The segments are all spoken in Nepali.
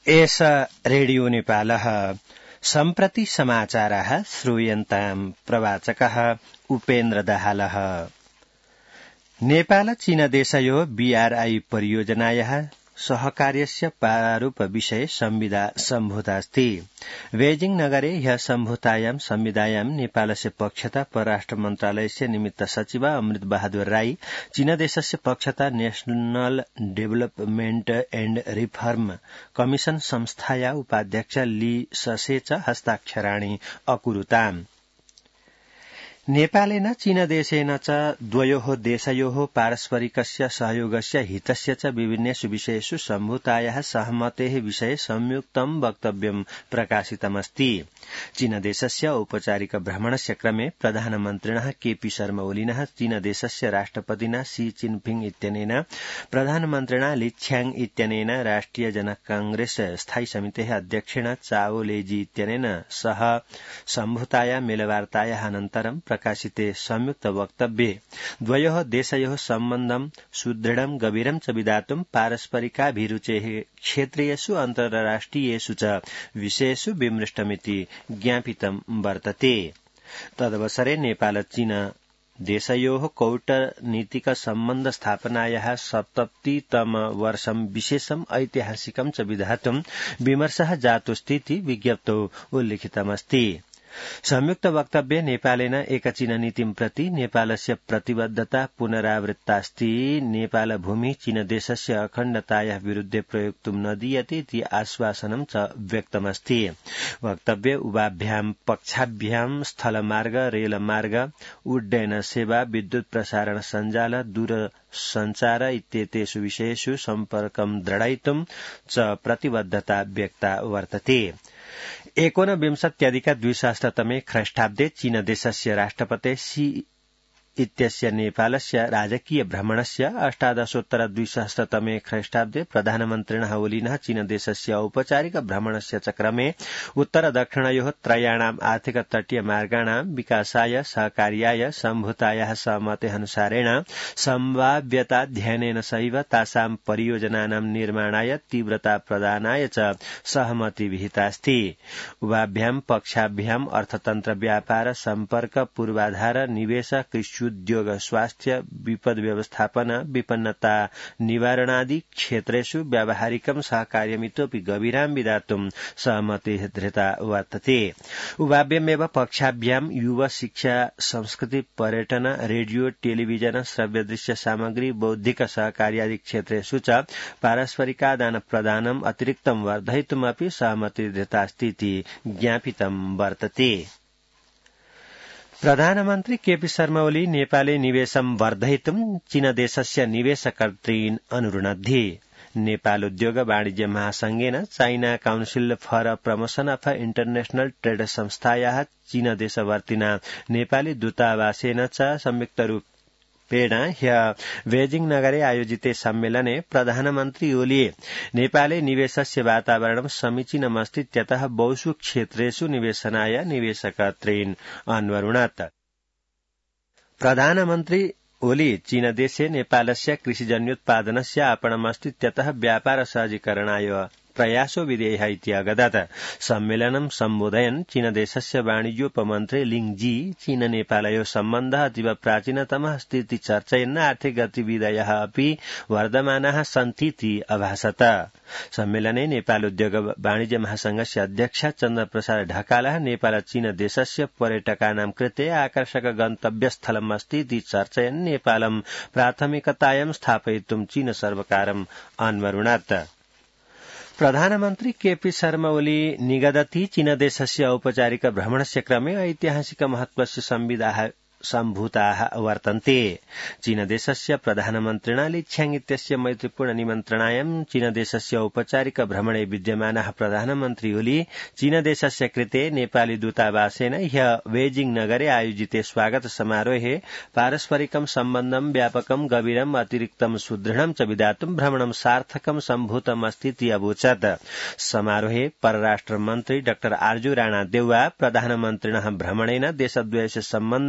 एष रेडियो नेपालः सम्प्रति समाचाराः श्रूयन्ताम् प्रवाचकः उपेन्द्र दाहालः। नेपाल चीन देशयोः बीआरआई परियोजनायाः सहकार्यस्य प्रारूप विषये संविदा सम्भूतास्ति। बेजिंग नगरे ह्यः सम्भूतायां संविदायां नेपालस्य पक्षता परराष्ट्र मन्त्रालयस्य निमित्त सचिव अमृत बहादुर राई, चीन देशस्य पक्षता national development and reform commission संस्थाया उपाध्यक्ष ली ससे च हस्ताक्षराणि अकुरुताम्। नेपालेन चीनदेशेन च द्वयोः देशयोः पारस्परिकस्य सहयोगस्य हितस्य च विभिन्नेषु विषयेषु सम्भूतायाः सहमतेः विषये संयुक्तं वक्तव्यं प्रकाशितमस्ति। चीनदेशस्य औपचारिक भ्रमणस्य क्रमे प्रधानमन्त्रिणः केपी शर्मा ओलीनः चीनदेशस्य राष्ट्रपतिना शी चिनफिङ इत्यनेन प्रधानमन्त्रिणा ली छ्याङ इत्यनेन राष्ट्रिय जनक कांग्रेस स्थायी समितेः अध्यक्षेण चाओ लेजी इत्यनेन सह सम्भूताया मेलवार्तायाः अनन्तरं प्रकाशिते संयुक्त वक्तव्ये द्वयोः देशयोः सम्बन्धं सुदृढं गभीरं च विधातुं पारस्परिकाभिरुचेः क्षेत्रीयेषु अन्तर्राष्ट्रियेषु च विषयेषु विमृष्टमिति ज्ञापितं वर्तते। तदवसरे नेपाल चीन देशयोः कूटनीतिक सम्बन्ध स्थापनायाः 70तम वर्षं विशेषम् ऐतिहासिकं च विधातुं विमर्शः जातोस्तीति विज्ञप्तौ उल्लिखितमस्ति। संयुक्त वक्तव्ये नेपालेन एकचीन नीतिं प्रति नेपालस्य प्रतिबद्धता पुनरावृत्तास्ति। नेपाल भूमि चीनदेशस्य अखण्डतायाः विरुद्धे प्रयोक्तुं न दीयते इति आश्वासनं च व्यक्तमस्ति। वक्तव्ये उभाभ्यां पक्षाभ्यां स्थलमार्ग, रेलमार्ग, उड्डयन सेवा, विद्युत प्रसारण सञ्जाल, दूरसञ्चार इत्येतेषु विषयेषु सम्पर्कं दृढयितुं च प्रतिबद्धता व्यक्ता वर्तते। 19विंशत्यधिक-द्विसहस्रतमे ख्रीष्टाब्दे चीनदेशस्य राष्ट्रपते शी इत्यस्य नेपालस्य राजकीय भ्रमणस्य 18-द्विसहस्रतमे ख्रीष्टाब्दे प्रधानमन्त्रिणः ओलीनः चीनदेशस्य औपचारिक भ्रमणस्य च क्रमे उत्तर-दक्षिणयोः त्रयाणाम् आर्थिक तटीय मार्गाणां विकासाय सहकार्याय सम्भूतायाः सहमतेऽनुसारेण सम्भाव्यताध्ययनेन सैव तासां परियोजनानां निर्माणाय तीव्रता प्रदानाय च सहमति विहितास्ति। उभाभ्यां पक्षाभ्यां अर्थतन्त्र, व्यापार, सम्पर्क, पूर्वाधार, निवेश, कृषि उद्योग, स्वास्थ्य, विपद व्यवस्थापन, विपन्नता निवारणादि क्षेत्रेषु व्यावहारिकं सहकार्यमितोऽपि गभीरां विधातुं सहमतिः धृता वर्तते। उभाभ्यामेव पक्षाभ्यां युवा शिक्षा, संस्कृति, पर्यटन, रेडियो, टेलिभिजन, श्रव्यदृश्य सामग्री, बौद्धिक सहकार्यादि क्षेत्रेषु च पारस्परिकादान प्रदानम् अतिरिक्तं वर्धयितुमपि सहमतिः धृतास्ति इति ज्ञापितं वर्तते। प्रधानमन्त्री केपी शर्मा ओली नेपाले निवेशं वर्धयितुं चीनदेशस्य निवेशकर्तॄन् अनुरुणद्धि। नेपाल उद्योग वाणिज्य महासंघेन China council for promotion of international trade संस्थायाः चीनदेशवर्तिना नेपाली दूतावासेन च संयुक्तरूपेण ह्यः बेजिंग नगरे आयोजिते सम्मेलने प्रधानमन्त्री ओली नेपाले निवेशस्य वातावरणं समीचीनमस्तीत्यतः बहुषु क्षेत्रेषु निवेशनाय निवेशकर्तॄन् अन्वरुणत्। प्रधानमन्त्री ओली चीनदेशे नेपालस्य कृषिजन्योत्पादनस्य आपणमस्तीत्यतः व्यापार सहजीकरणाय प्रयासो विधेयः इति अगदत्। सम्मेलनं सम्बोधयन् चीनदेशस्य वाणिज्योपमन्त्री लिङ जी चीन नेपालयोः सम्बन्धः अतीव प्राचीनतमः अस्ति इति चर्चयन् आर्थिक गतिविधयः अपि वर्धमानाः सन्ति इति अभाषत। सम्मेलने नेपाल उद्योग वाणिज्य महासंघस्य अध्यक्ष चन्द्रप्रसाद ढकालः नेपाल चीन देशस्य पर्यटकानां कृते आकर्षक गन्तव्यस्थलम् अस्ति इति चर्चयन् नेपालं प्राथमिकतायां स्थापयितुं चीन सर्वकारम् अन्वरुणत्। प्रधानमन्त्री केपी शर्मा ओली निगदति चीनदेशस्य औपचारिक भ्रमणस्य क्रमे ऐतिहासिक महत्वस्य संविदाः सम्भूताः वर्तन्ते। चीनदेशस्य प्रधानमन्त्रिणा ली छ्याङ इत्यस्य मैत्रीपूर्ण निमन्त्रणायां चीनदेशस्य औपचारिक भ्रमणे विद्यमानः प्रधानमन्त्री ओली चीनदेशस्य कृते नेपाली दूतावासेन ह्यः बेजिंग नगरे आयोजिते स्वागत समारोहे पारस्परिकं सम्बन्धं व्यापकं गभीरम् अतिरिक्तं सुदृढं च विधातुं भ्रमणं सार्थकं सम्भूतमस्ति इति अवोचत्। समारोहे परराष्ट्र मन्त्री डॉ आर्जू राणा देउवा प्रधानमन्त्रिणः भ्रमणेन देशद्वयस्य सम्बन्धम् अतिरिक्त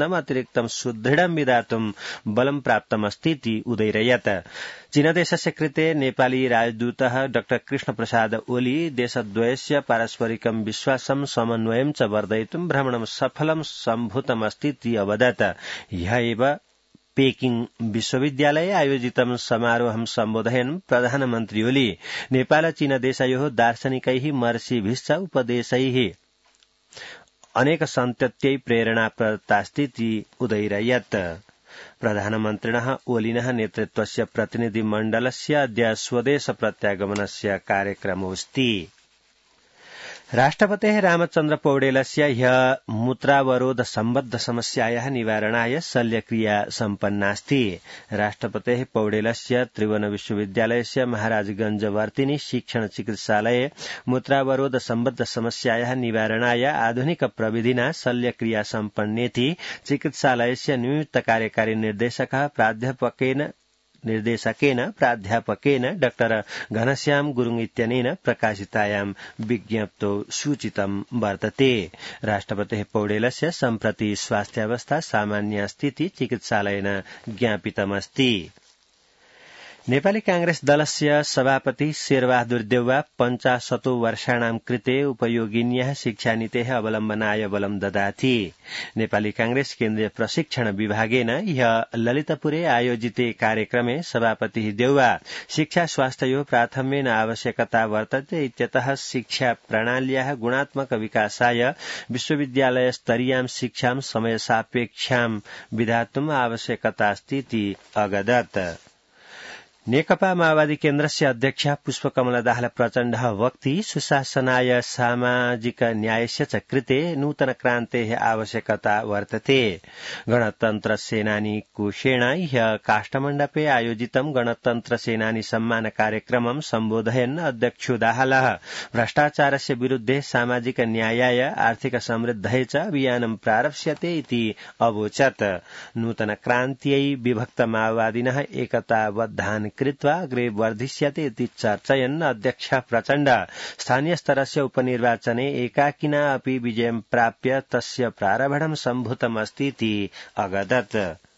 पारस्परिकं सुदृढं विधातुं बलं प्राप्तमस्तीति उदैरयत् चीनदेशस्य कृते नेपाली राजदूतः डाक्टर कृष्णप्रसाद ओली देशद्वयस्य पारस्परिकं विश्वासं समन्वयं च वर्धयितुं भ्रमणं सफलं सम्भूतमस्तीति अवदत् ह्यः एव पेकिंग विश्वविद्यालये आयोजितं समारोहं सम्बोधयन् प्रधानमन्त्री ओली नेपाल चीन देशयोः दार्शनिकैः महर्षिभिश्च उपदेशैः अनेक सन्तत्यै प्रेरणा प्रदत्तास्तीति उदैरयत् प्रधानमन्त्रिणः ओलिनः नेतृत्वस्य प्रतिनिधिमण्डलस्य अद्य स्वदेश प्रत्यागमनस्य कार्यक्रमोऽस्ति राष्ट्रपतेः रामचन्द्र पौडेलस्य ह्यः मूत्रावरोध सम्बद्ध समस्यायाः निवारणाय शल्यक्रिया सम्पन्नास्ति राष्ट्रपतेः पौडेलस्य त्रिभुवन विश्वविद्यालयस्य महाराजगंजवर्तिनी शिक्षण चिकित्सालये मूत्रावरोध सम्बद्ध समस्यायाः निवारणाय आधुनिक प्रविधिना शल्यक्रिया सम्पन्नेति चिकित्सालयस्य नियुक्त कार्यकारी निर्देशकेन डाक्टर घनश्याम गुरुङ इत्यनेन प्रकाशितायां विज्ञप्तौ सूचितं वर्तते राष्ट्रपतेः पौडेलस्य सम्प्रति स्वास्थ्यावस्था सामान्यास्तीति चिकित्सालयेन ज्ञापितमस्ति नेपाली कांग्रेस दलस्य सभापति शेरबहादुर देउवा 50 वर्षाणां कृते उपयोगिन्याः शिक्षानीतेः अवलम्बनाय बलं ददाति नेपाली कांग्रेस केन्द्रीय प्रशिक्षण विभागेन ह्यः ललितपुरे आयोजिते कार्यक्रमे सभापतिः देउवा शिक्षा स्वास्थ्ययोः प्राथम्येन आवश्यकता वर्तते इत्यतः शिक्षा प्रणाल्याः गुणात्मक विकासाय विश्वविद्यालय स्तरीयां शिक्षां समयसापेक्षां विधातुम् आवश्यकतास्तीति अगदत् नेकपा माओवादी केन्द्रस्य अध्यक्ष पुष्पकमल दाहाल प्रचण्डः वक्ति सुशासनाय सामाजिक न्यायस्य च कृते नूतन क्रान्तेः आवश्यकता वर्तते गणतन्त्र सेनानी कोषेण ह्यः काष्ठमण्डपे आयोजितं गणतन्त्र सेनानी सम्मान कार्यक्रमं सम्बोधयन् अध्यक्षो दाहालः भ्रष्टाचारस्य विरुद्धे सामाजिक न्यायाय आर्थिक समृद्धये च अभियानं प्रारप्स्यते इति अवोचत् नूतन क्रान्त्यै विभक्त माओवादिनः एकताबद्धान् कृत्वा अग्रे वर्धिष्यते इति चर्चयन् अध्यक्ष प्रचण्ड स्थानीय स्तरस्य उपनिर्वाचने एकाकिना अपि विजयं प्राप्य तस्य प्रारम्भं सम्भूतमस्ति इति अगदत्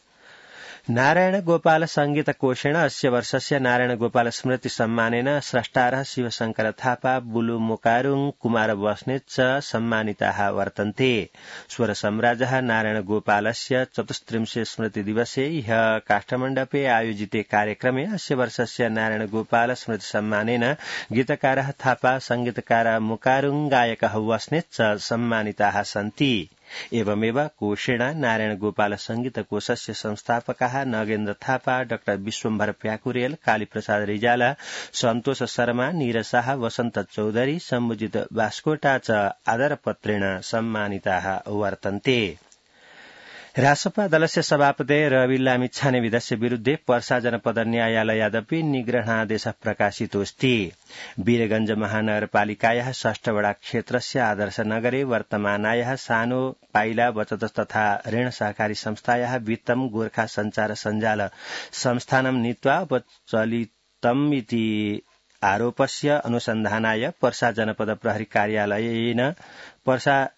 नारायण गोपाल संगीत कोषेण अस्य वर्षस्य नारायण गोपाल स्मृति सम्मानेन स्रष्टारः शिवशंकर थापा बुलु मोकारुङ कुमार बस्नेत च सम्मानिताः वर्तन्ते स्वर सम्राजः नारायण गोपालस्य 34 स्मृति दिवसे ह्यः काष्ठमण्डपे आयोजिते कार्यक्रमे अस्य वर्षस्य नारायण गोपाल स्मृति सम्मानेन गीतकारः थापा संगीतकार मोकारुङ गायकः बस्नेत च सम्मानिताः सन्ति एवमेव कोषेण नारायण गोपाल संगीत कोषस्य संस्थापकाः नगेन्द्र थापा डाक्टर विश्वम्भर प्याकुरेल कालीप्रसाद रिजाला सन्तोष शर्मा नीरज शाह वसन्त चौधरी सम्बुजित बास्कोटा च आदरपत्रेण सम्मानिताः वर्तन्ते रासपा दलस्य सभापति रवि लामिछाने विधस्य विरुद्धे पर्सा जनपद न्यायालयादपि निग्रहणादेशः प्रकाशितोऽस्ति वीरगंज महानगरपालिकायाः 6 वडा क्षेत्रस्य आदर्श नगरे वर्तमानायाः सानो पाइला बचत तथा ऋण सहकारी संस्थायाः वित्तं गोर्खा संचार सञ्जाल संस्थानं नीत्वा उपचलितम् इति आरोपस्य अनुसन्धानाय पर्सा जनपद प्रहरी कार्यालयेन पर्सा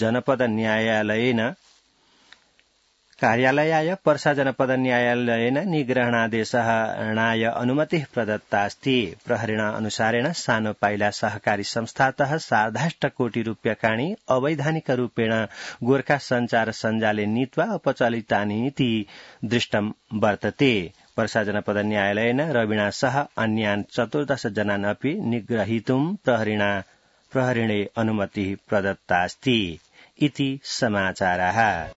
जनपद न्यायालयेन निग्रहणादेशनाय अनुमतिः प्रदत्तास्ति प्रहरिणा अनुसारेण सानो पाइला सहकारी संस्थातः 6.5 कोटी रूप्यकाणि अवैधानिक रूपेण गोर्खा संचार सञ्जाले नीत्वा अपचलितानि इति दृष्टं वर्तते पर्सा जनपद न्यायालयेन रविणा सह अन्यान् 14 जनान् अपि निग्रहीतुं प्रहरिणे अनुमतिः प्रदत्तास्ति इति समाचारः।